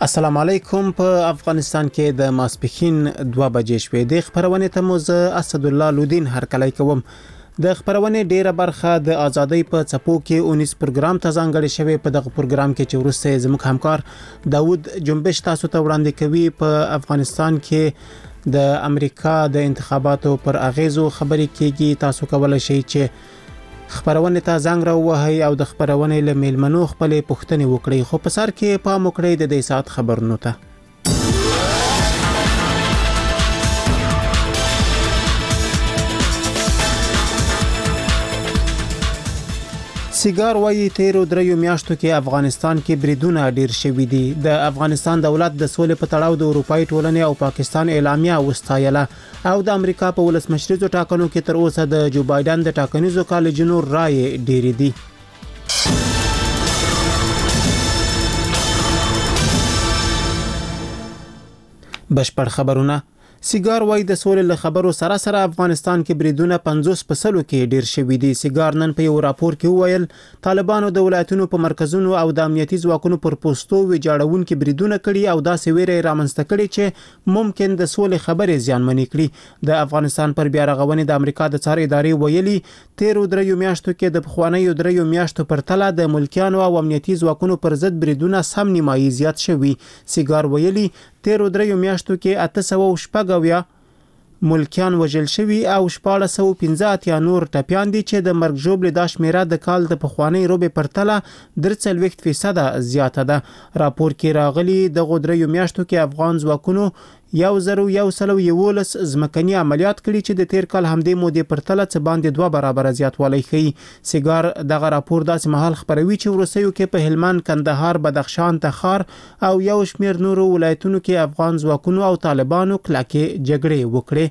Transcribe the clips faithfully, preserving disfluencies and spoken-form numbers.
السلام علیکم. په افغانستان کې د ماسپښین دوه بجې شوې د خبرونه ته مو زه اسد الله لودین هرکلی کوم. د خبرونه ډیره برخه د ازادۍ په څپو کې اونیس پروګرام ته ځانګړی شوی. په دغه پروګرام کې چې ورسته زموږ همکار داوود جنبش تاسو ته وړاندې کوي. په افغانستان کې د امریکا د انتخاباتو پر اغیزو خبرې کیږي. تاسو کولای شئ چې خبرونه ته زنګ راوهي او د خبرونه له میلمنو خپل پوښتنې وکړي. خو په سر کې پام وکړئ د دې سات خبرونو ته. سیګار وایي تیرو دریو میاشتو کې افغانستان کې بریدونه ډیر شوي دي. د افغانستان دولت د سولې په تړاو د اروپאי ټولنې او پاکستان اعلامیه وستایله او د امریکا په ولسمشریزو ټاکنو کې تر اوسه د جو بایدن د ټاکنیزو کالجونو رائے ډیر دي. بشپړ خبرونه. سیګار وای د سولې له خبرو سره سره افغانستان کې بریدونه پنځوس په سلو کې ډیر شوي دي. سیګار نن په یو راپور کې وویل طالبانو د ولایتونو په مرکزونو او د امنیتي ځواکونو پر پوسټو ویجاړون کې بریدونه کړي او داسې ویره رامنځته کړي چې ممکن د سولې خبرې زیانمنې کړي. د افغانستان پر بیا رغونې د امریکا د څار ادارې ویلي تیرو دریو میاشتو کې د پخوانیو دریو میاشتو پر تله د ملکیانو او امنیتي ځواکونو پر ضد بریدونه سم نیمایي زیات شوي. سیګار ویلي تیرو دریو میاشتو کې اته سوه شپږ اویا ملکیان وژل شوي او شپاړس سوه پنځه اتیا نور ټپیان دي چې د مرګ ژوبلې د شمیره د کال د پخوانی روبې پر تله درې څلوېښت فیصده زیاته ده. راپور کې راغلي د غدریو میاشتو کې افغان ځواکونو یو زرو یو سلو یولس ځمکني عملیات کړي چې د تیر کال همدې مودې پر تله څه باندې دوه برابره زیاتوالی ښیي. سیګار دغه راپور داسې مهال خبروي چې وروستیو کې په هلمند، کندهار، بدخشان، تخار او یو شمیر نورو ولایتونو کې افغان ځواکونو او طالبانو کلکې جګړې وکړي.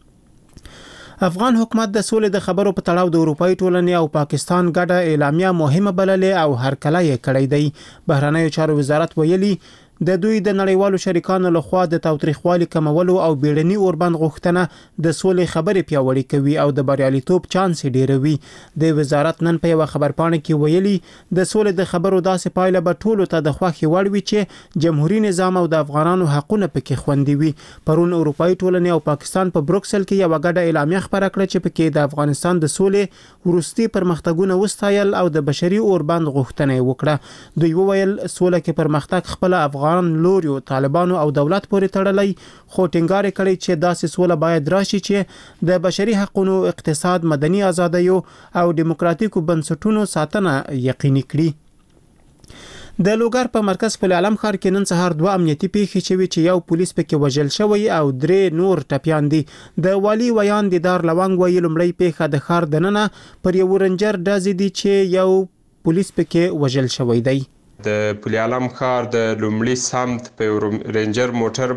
افغان حکومت د سولې د خبرو په تړاو د اروپאי ټولنې او پاکستان ګډه اعلامیه مهمه بللې او هرکلی یې کړی دی. بهرنیو چارو وزارت ویلي د دوی د نړیوالو شریکانو لخوا د تاوتریخوالي کمولو او بیړني اوربند غوښتنه د سولې خبرې پیاوړې کوي او د بریالیتوب چانس ډیروي. د وزارت نن په یو خبرپاڼه کې ویلي د سولې د خبرو داسې پایله به ټولو ته د خوښي وړ وي چې جمهوریت نظام او د افغانانو حقونه پکې خوندي وي. پرون اروپאי ټولنې او پاکستان په بروکسل کې یو غډه اعلامیه خبره کړه چې پکې د افغانستان د سولې ورستي پرمختګونه وستایل او د بشري اوربند غوښتنه وکړه. دوی وویل سولې کې پرمختګ خپل افغان لوریو طالبانو او دولت پورې تړلی، خو ټینګار کړي چې داسې سوله باید راشي چې د بشري حقوقو، اقتصاد، مدني ازادیو او دیموکراتیکو بنسټونو ساتنه یقیني کړي. د لوګر په مرکز په عالم ښار کې نن سهار دوه امنیتي پیښې شوې چې یو پولیس پکې وژل شوی او درې نور ټپیان دي. د والی ویان دیدار لونګ ویل لمړی پیښه د ښار دننه پر یو رنجر ډازې دي چې یو پولیس پکې وژل شوی دی. د پل عالم ښار د لومړي سمت په رینجر موټر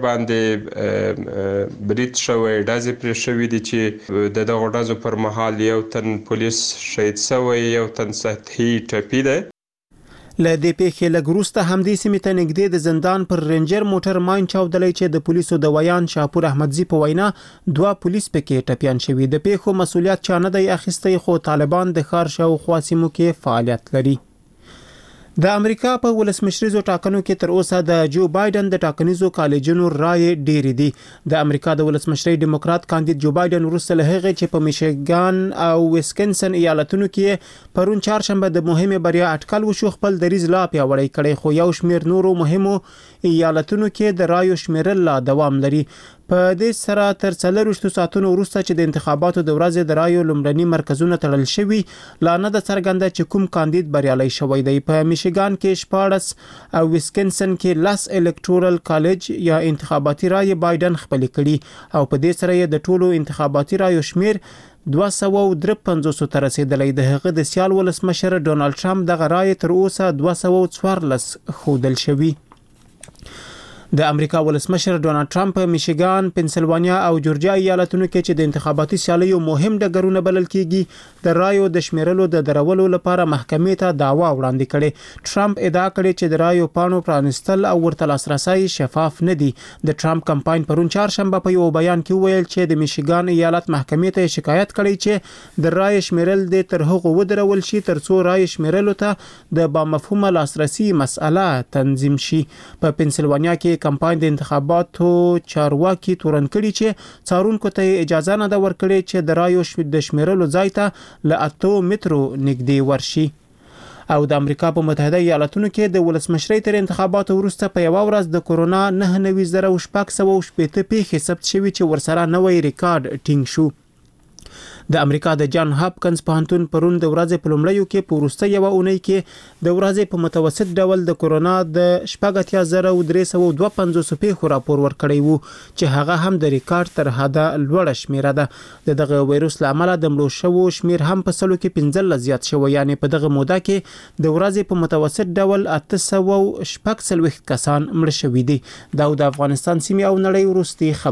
باندې برید شوی، ډزې پرې شوي دي چې د دغو ډزو پر مهال یو تن پولیس شهید شوی، یو تن سطحي ټپي دی. له دې پیښې لږ وروسته همدې سیمې ته نږدې د زندان پر رینجر موټر ماین چاودلی چې د پولیسو د ویان شاپور احمدزي په وینا دوه پولیس پکې ټپیان شوي. د پیښو مسؤلیت چا نه دی اخیستی، خو طالبان د ښار شاوخوا سیمو کې فعالیت لري. د امریکا په ولسمشریزو ټاکنو کې تر اوسه د جو بایدن د ټاکنیزو کالجونو رائے ډیر دي. د امریکا د ولسمشری ډیموکرات کاندید جو بایدن وروسته له هغه چې په میشیګان او ویسکنسن ایالتونو کې پرون چهارشنبه د مهمه بریا اټکل وشو خپل دریځ لا پیاوړی کړي، خو یو شمیر نورو مهمو ایالتونو کې د رایو شمیرل لا دوام لري. په دې سره تر څلرویشتو ساعتونو وروسته چې د انتخاباتو د ورځې د رایو لومړني مرکزونه تړل شوي، لا نه د څرګنده چې کوم کاندید بریالی شوی دی. په میشیګان کې شپاړس او ویسکنسن کې لس الکتورل کالج یا انتخاباتي رایې بایدن خپل کړي او په دې سره یې د ټولو انتخاباتي رایو شمیر دوه سوه درې پنځوس ته رسیدلی. د هغه د سیال ولسمشر ډونالد ټرمپ دغه رایې تر اوسه دوه سوه څوارلس ښودل شوي. د امریکا ولسمشر ډونالد ټرمپ په میشیګان، پنسلوانیا او جورجیا ایالتونو کې چې د انتخاباتي سیالیو مهم ډګرونه بلل کیږي د رایو د شمیرلو د درولو لپاره محکمې ته دعوا وړاندې کړې. ټرمپ ادعا کړې چې د رایو پاڼو پرانستل او ورته لاسرسي شفاف نه دي. د ټرمپ کمپاین پرون چهارشنبه په یو بیان کې ویل چې د میشیګان ایالت محکمې ته شکایت کړی چې د رای شمیرل د تر هغه ودرول شي ترڅو رای شمیرلو ته د بامفهومه لاسرسي مسأله تنظیم شي. په پنسلوانیا کې کمپاین د انتخاباتو چارواکي تورن کړي چې څارونکو ته اجازه نه ده ورکړې چې د رایو د شمیرلو ځای ته له اته مترو نږدې ورشي. او د امریکا په متحده ایالاتونو کې د ولسمشرۍ تر انتخاباتو وروسته په یو ورځ د کورونا نه نوي زره شپږ سوه شپېته پیښې ثبت شوي چې ورسره نوی ریکارډ ټینګ شو. د امریکا د جان هاپکنز پوهنتون پرون د ورځې په لومړیو کې په وروسته یو اونۍ کې د ورځې په متوسط ډول د کورونا د شپږ اتیا زره درې سوه دوه پنځوس پیښو راپور ورکړی وو چې هغه هم د ریکارډ تر حده لوړه شمیره ده. د دغه وایروس له امله د مړو شوو شمیر هم په سلو کې پنځلس زیات شوی، یعنی په دغه موده کې د ورځې په متوسط ډول اته سوه شپږ څلوېښت کسان مړه شوي دي. دا د افغانستان سیمې او نړۍ وروستي خبر